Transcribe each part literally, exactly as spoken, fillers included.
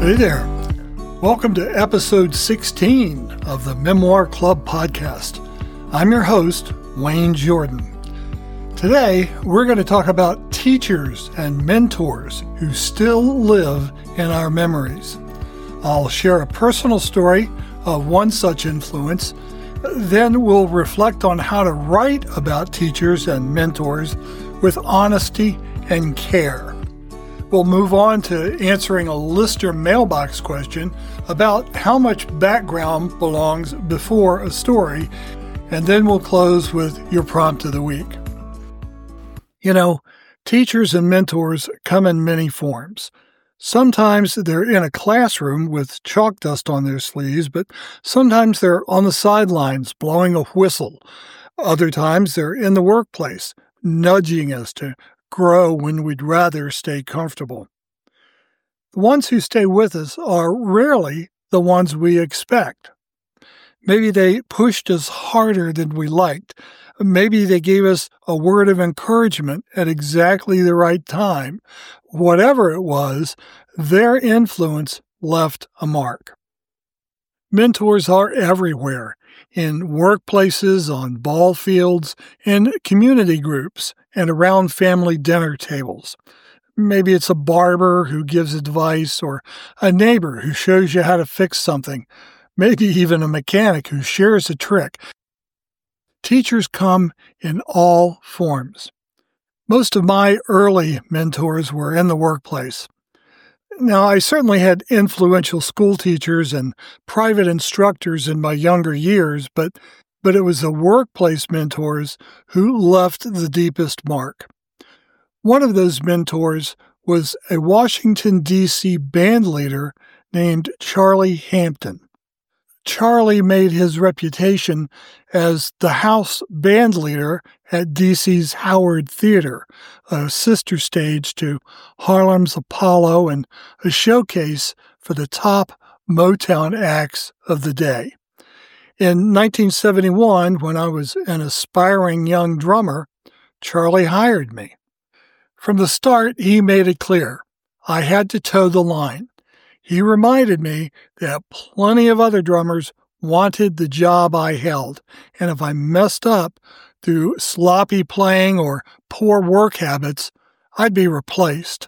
Hey there. Welcome to episode sixteen of the Memoir Club podcast. I'm your host, Wayne Jordan. Today, we're going to talk about teachers and mentors who still live in our memories. I'll share a personal story of one such influence. Then we'll reflect on how to write about teachers and mentors with honesty and care. We'll move on to answering a listener mailbox question about how much background belongs before a story, and then we'll close with your prompt of the week. You know, teachers and mentors come in many forms. Sometimes they're in a classroom with chalk dust on their sleeves, but sometimes they're on the sidelines blowing a whistle. Other times they're in the workplace, nudging us to grow when we'd rather stay comfortable. The ones who stay with us are rarely the ones we expect. Maybe they pushed us harder than we liked. Maybe they gave us a word of encouragement at exactly the right time. Whatever it was, their influence left a mark. Mentors are everywhere, in workplaces, on ball fields, in community groups, and around family dinner tables. Maybe it's a barber who gives advice, or a neighbor who shows you how to fix something, maybe even a mechanic who shares a trick. Teachers come in all forms. Most of my early mentors were in the workplace. Now, I certainly had influential school teachers and private instructors in my younger years, but, but it was the workplace mentors who left the deepest mark. One of those mentors was a Washington, D C band leader named Charlie Hampton. Charlie made his reputation as the house band leader at D C's Howard Theater, a sister stage to Harlem's Apollo and a showcase for the top Motown acts of the day. In nineteen seventy-one, when I was an aspiring young drummer, Charlie hired me. From the start, he made it clear I had to toe the line. He reminded me that plenty of other drummers wanted the job I held, and if I messed up through sloppy playing or poor work habits, I'd be replaced.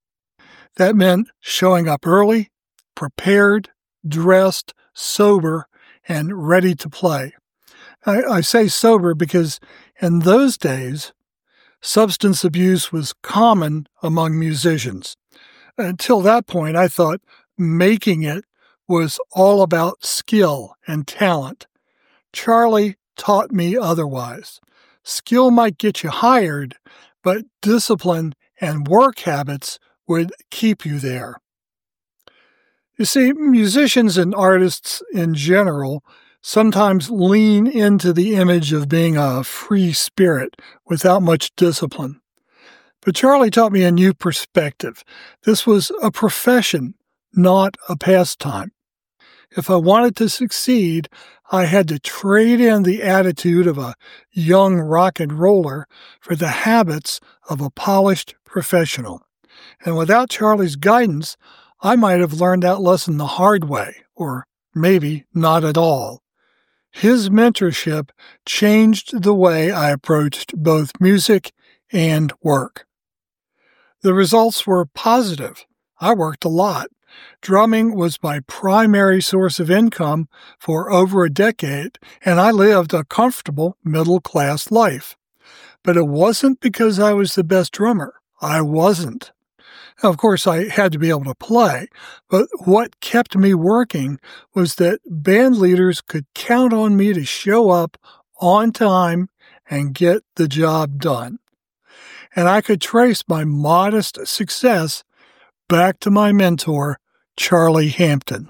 That meant showing up early, prepared, dressed, sober, and ready to play. I, I say sober because in those days, substance abuse was common among musicians. Until that point, I thought making it was all about skill and talent. Charlie taught me otherwise. Skill might get you hired, but discipline and work habits would keep you there. You see, musicians and artists in general sometimes lean into the image of being a free spirit without much discipline. But Charlie taught me a new perspective. This was a profession, not a pastime. If I wanted to succeed, I had to trade in the attitude of a young rock and roller for the habits of a polished professional. And without Charlie's guidance, I might have learned that lesson the hard way, or maybe not at all. His mentorship changed the way I approached both music and work. The results were positive. I worked a lot. Drumming was my primary source of income for over a decade, and I lived a comfortable middle-class life. But it wasn't because I was the best drummer. I wasn't. Of course, I had to be able to play, but what kept me working was that band leaders could count on me to show up on time and get the job done. And I could trace my modest success back to my mentor, Charlie Hampton.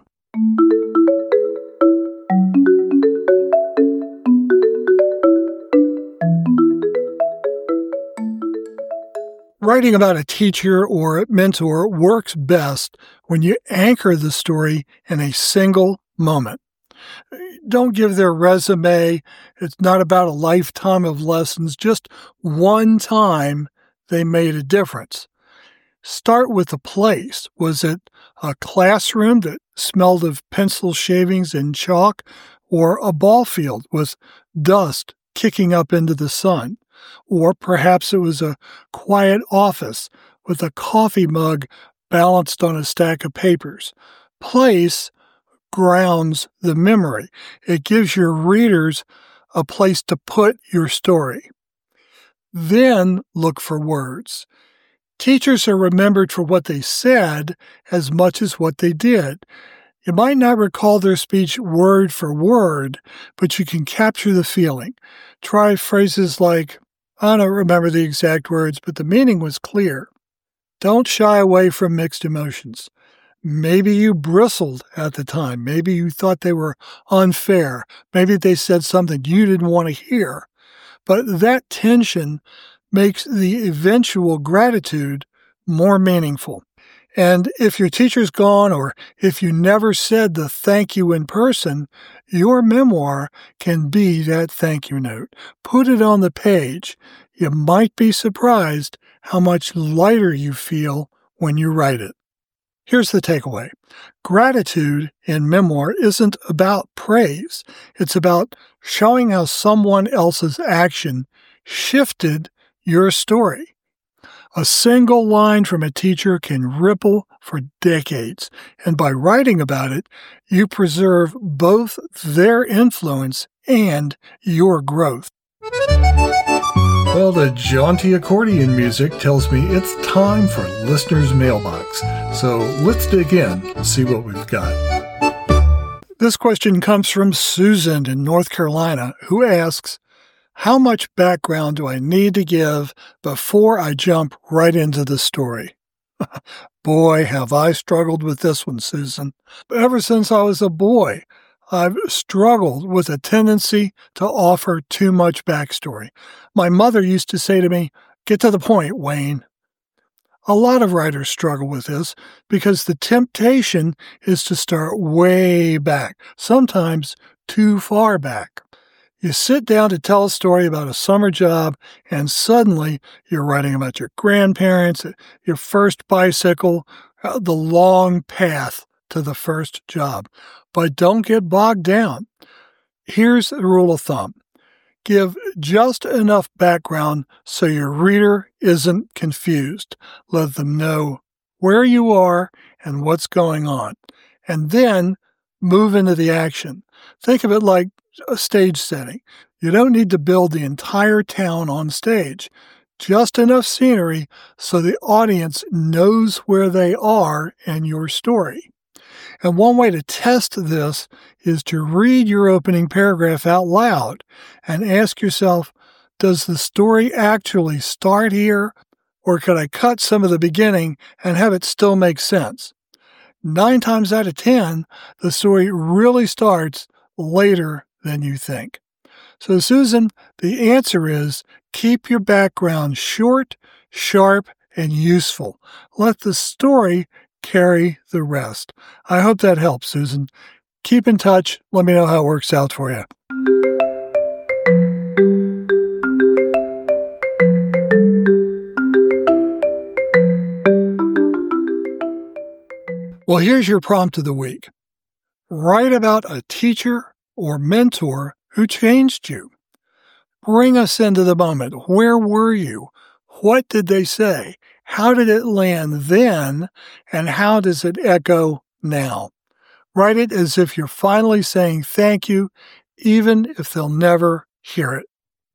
Writing about a teacher or a mentor works best when you anchor the story in a single moment. Don't give their resume. It's not about a lifetime of lessons, just one time they made a difference. Start with the place. Was it a classroom that smelled of pencil shavings and chalk, or a ball field with dust kicking up into the sun? Or perhaps it was a quiet office with a coffee mug balanced on a stack of papers. Place grounds the memory. It gives your readers a place to put your story. Then look for words. Teachers are remembered for what they said as much as what they did. You might not recall their speech word for word, but you can capture the feeling. Try phrases like, I don't remember the exact words, but the meaning was clear. Don't shy away from mixed emotions. Maybe you bristled at the time. Maybe you thought they were unfair. Maybe they said something you didn't want to hear. But that tension makes the eventual gratitude more meaningful. And if your teacher's gone, or if you never said the thank you in person, your memoir can be that thank you note. Put it on the page. You might be surprised how much lighter you feel when you write it. Here's the takeaway. Gratitude in memoir isn't about praise. It's about showing how someone else's action shifted your story. A single line from a teacher can ripple for decades, and by writing about it, you preserve both their influence and your growth. Well, the jaunty accordion music tells me it's time for Listener's Mailbox. So let's dig in and see what we've got. This question comes from Susan in North Carolina, who asks, how much background do I need to give before I jump right into the story? Boy, have I struggled with this one, Susan. Ever since I was a boy, I've struggled with a tendency to offer too much backstory. My mother used to say to me, get to the point, Wayne. A lot of writers struggle with this because the temptation is to start way back, sometimes too far back. You sit down to tell a story about a summer job, and suddenly you're writing about your grandparents, your first bicycle, the long path to the first job. But don't get bogged down. Here's the rule of thumb. Give just enough background so your reader isn't confused. Let them know where you are and what's going on. And then move into the action. Think of it like a stage setting. You don't need to build the entire town on stage. Just enough scenery so the audience knows where they are in your story. And one way to test this is to read your opening paragraph out loud and ask yourself, does the story actually start here, or could I cut some of the beginning and have it still make sense? Nine times out of ten, the story really starts later than you think. So, Susan, the answer is keep your background short, sharp, and useful. Let the story carry the rest. I hope that helps, Susan. Keep in touch. Let me know how it works out for you. Well, here's your prompt of the week. Write about a teacher or mentor who changed you. Bring us into the moment. Where were you? What did they say? How did it land then? And how does it echo now? Write it as if you're finally saying thank you, even if they'll never hear it.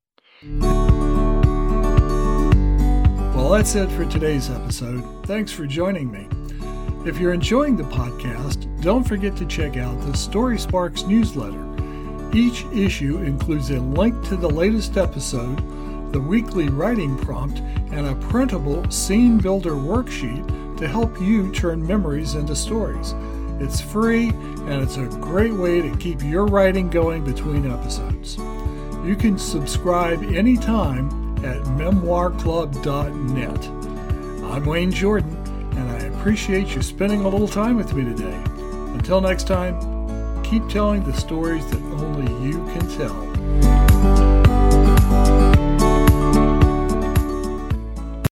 Well, that's it for today's episode. Thanks for joining me. If you're enjoying the podcast, don't forget to check out the Story Sparks newsletter. Each issue includes a link to the latest episode, the weekly writing prompt, and a printable scene builder worksheet to help you turn memories into stories. It's free, and it's a great way to keep your writing going between episodes. You can subscribe anytime at memoir club dot net. I'm Wayne Jordan, and I appreciate you spending a little time with me today. Until next time, keep telling the stories that only you can tell.